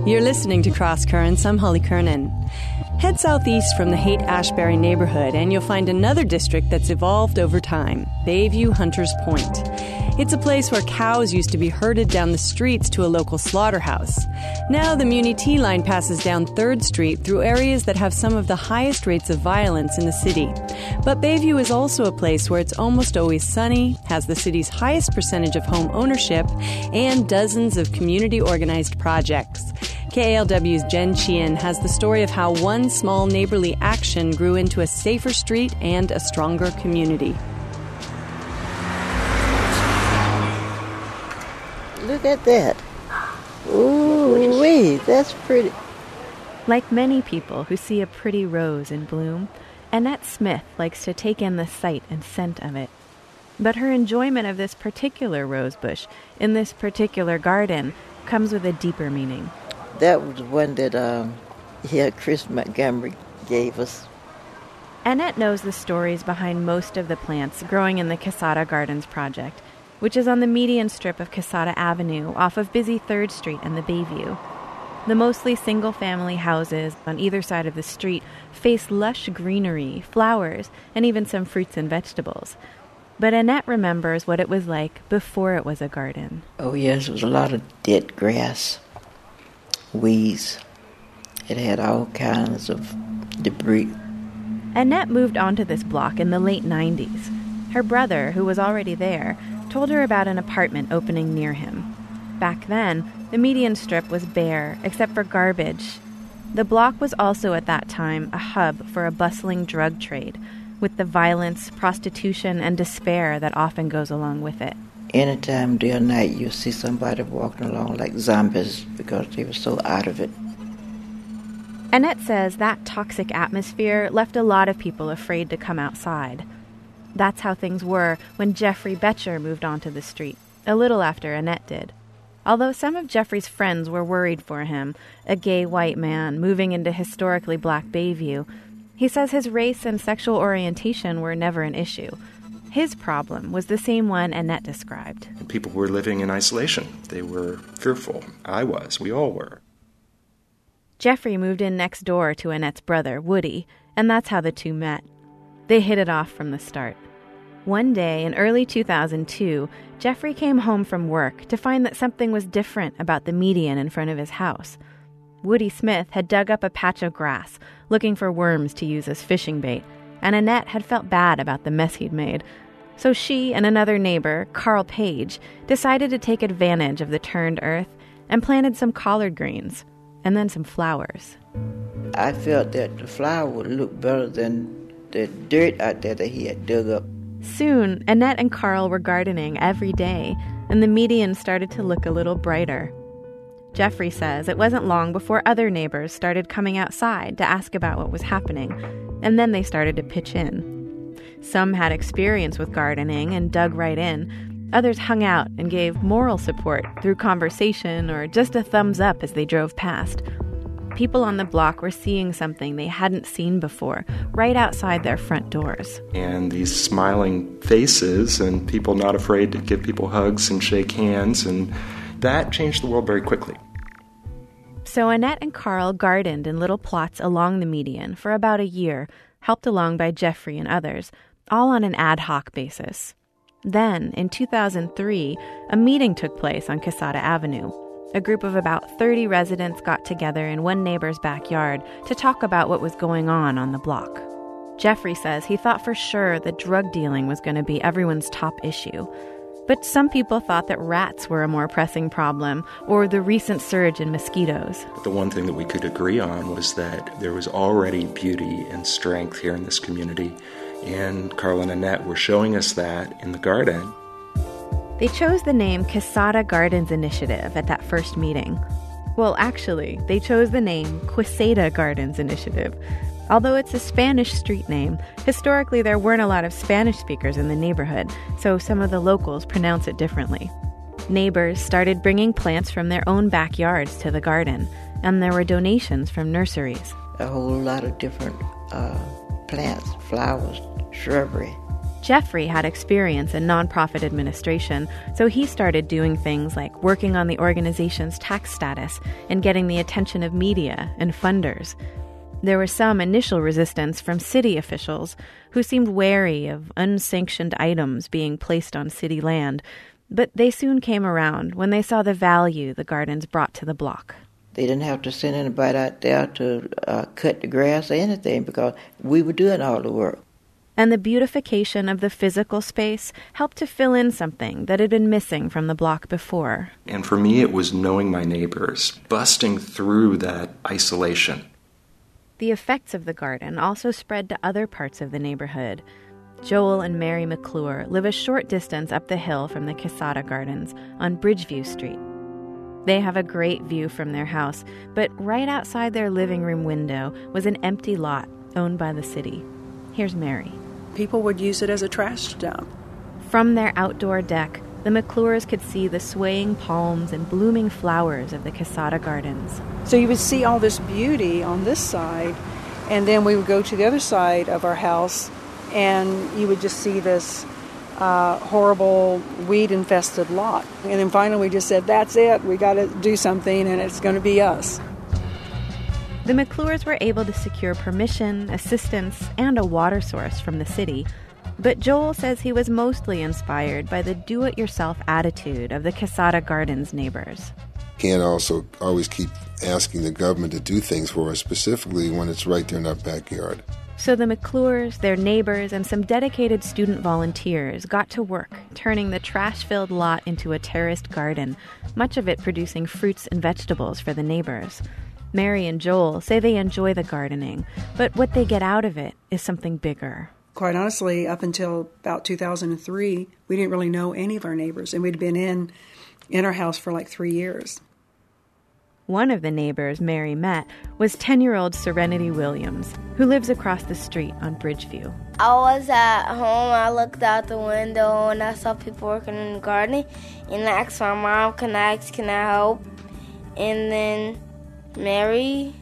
You're listening to Cross Currents. I'm Holly Kernan. Head southeast from the Haight-Ashbury neighborhood and you'll find another district that's evolved over time, Bayview-Hunters Point. It's a place where cows used to be herded down the streets to a local slaughterhouse. Now the Muni T line passes down 3rd Street through areas that have some of the highest rates of violence in the city. But Bayview is also a place where it's almost always sunny, has the city's highest percentage of home ownership, and dozens of community-organized projects. KALW's Jen Chien has the story of how one small neighborly action grew into a safer street and a stronger community. Look at that. Ooh-wee, that's pretty. Like many people who see a pretty rose in bloom, Annette Smith likes to take in the sight and scent of it. But her enjoyment of this particular rose bush in this particular garden comes with a deeper meaning. That was one that Chris Montgomery gave us. Annette knows the stories behind most of the plants growing in the Quesada Gardens project, which is on the median strip of Quesada Avenue off of busy 3rd Street and the Bayview. The mostly single-family houses on either side of the street face lush greenery, flowers, and even some fruits and vegetables. But Annette remembers what it was like before it was a garden. Oh, yes, it was a lot of dead grass, weeds. It had all kinds of debris. Annette moved onto this block in the late 90s. Her brother, who was already there, told her about an apartment opening near him. Back then, the median strip was bare, except for garbage. The block was also at that time a hub for a bustling drug trade, with the violence, prostitution, and despair that often goes along with it. Anytime, day or night, you see somebody walking along like zombies because they were so out of it. Annette says that toxic atmosphere left a lot of people afraid to come outside. That's how things were when Jeffrey Betcher moved onto the street, a little after Annette did. Although some of Jeffrey's friends were worried for him, a gay white man moving into historically black Bayview, he says his race and sexual orientation were never an issue. His problem was the same one Annette described. People were living in isolation. They were fearful. I was. We all were. Jeffrey moved in next door to Annette's brother, Woody, and that's how the two met. They hit it off from the start. One day in early 2002, Jeffrey came home from work to find that something was different about the median in front of his house. Woody Smith had dug up a patch of grass, looking for worms to use as fishing bait, and Annette had felt bad about the mess he'd made. So she and another neighbor, Carl Page, decided to take advantage of the turned earth and planted some collard greens, and then some flowers. I felt that the flower would look better than the dirt out there that he had dug up. Soon, Annette and Carl were gardening every day, and the median started to look a little brighter. Jeffrey says it wasn't long before other neighbors started coming outside to ask about what was happening, and then they started to pitch in. Some had experience with gardening and dug right in. Others hung out and gave moral support through conversation or just a thumbs up as they drove past. People on the block were seeing something they hadn't seen before, right outside their front doors. And these smiling faces and people not afraid to give people hugs and shake hands, and that changed the world very quickly. So Annette and Carl gardened in little plots along the median for about a year, helped along by Jeffrey and others, all on an ad hoc basis. Then, in 2003, a meeting took place on Quesada Avenue. A group of about 30 residents got together in one neighbor's backyard to talk about what was going on the block. Jeffrey says he thought for sure that drug dealing was going to be everyone's top issue. But some people thought that rats were a more pressing problem, or the recent surge in mosquitoes. The one thing that we could agree on was that there was already beauty and strength here in this community, and Carl and Annette were showing us that in the garden. They chose the name Quesada Gardens Initiative at that first meeting. Well, actually, they chose the name Quesada Gardens Initiative. Although it's a Spanish street name, historically there weren't a lot of Spanish speakers in the neighborhood, so some of the locals pronounce it differently. Neighbors started bringing plants from their own backyards to the garden, and there were donations from nurseries. A whole lot of different plants, flowers, shrubbery. Jeffrey had experience in nonprofit administration, so he started doing things like working on the organization's tax status and getting the attention of media and funders. There was some initial resistance from city officials who seemed wary of unsanctioned items being placed on city land, but they soon came around when they saw the value the gardens brought to the block. They didn't have to send anybody out there to cut the grass or anything because we were doing all the work. And the beautification of the physical space helped to fill in something that had been missing from the block before. And for me, it was knowing my neighbors, busting through that isolation. The effects of the garden also spread to other parts of the neighborhood. Joel and Mary McClure live a short distance up the hill from the Quesada Gardens on Bridgeview Street. They have a great view from their house, but right outside their living room window was an empty lot owned by the city. Here's Mary. People would use it as a trash dump. From their outdoor deck, the McClures could see the swaying palms and blooming flowers of the Quesada Gardens. So you would see all this beauty on this side, and then we would go to the other side of our house, and you would just see this horrible weed-infested lot. And then finally we just said, that's it, we got to do something, and it's going to be us. The McClures were able to secure permission, assistance, and a water source from the city. But Joel says he was mostly inspired by the do-it-yourself attitude of the Quesada Gardens neighbors. Can't also always keep asking the government to do things for us, specifically when it's right there in our backyard. So the McClures, their neighbors, and some dedicated student volunteers got to work, turning the trash-filled lot into a terraced garden, much of it producing fruits and vegetables for the neighbors. Mary and Joel say they enjoy the gardening, but what they get out of it is something bigger. Quite honestly, up until about 2003, we didn't really know any of our neighbors, and we'd been in our house for like 3 years. One of the neighbors Mary met was 10-year-old Serenity Williams, who lives across the street on Bridgeview. I was at home, I looked out the window, and I saw people working in the garden, and I asked my mom, can I help? And then Mary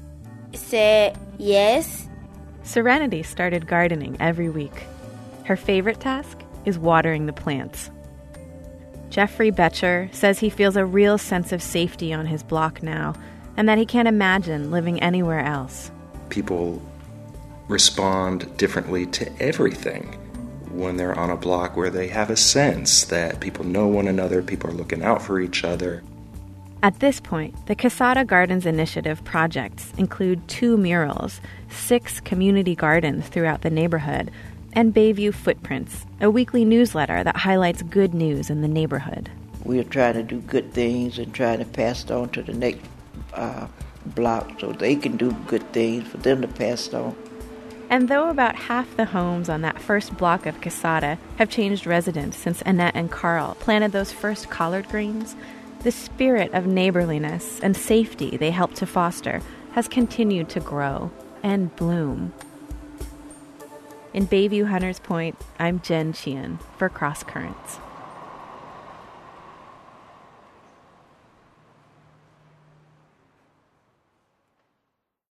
said yes. Serenity started gardening every week. Her favorite task is watering the plants. Jeffrey Betcher says he feels a real sense of safety on his block now, and that he can't imagine living anywhere else. People respond differently to everything when they're on a block where they have a sense that people know one another, people are looking out for each other. At this point, the Quesada Gardens Initiative projects include 2 murals, 6 community gardens throughout the neighborhood, and Bayview Footprints, a weekly newsletter that highlights good news in the neighborhood. We are trying to do good things and trying to pass it on to the next block so they can do good things for them to pass it on. And though about half the homes on that first block of Quesada have changed residents since Annette and Carl planted those first collard greens, the spirit of neighborliness and safety they helped to foster has continued to grow and bloom. In Bayview Hunters Point, I'm Jen Sheehan for Cross Currents.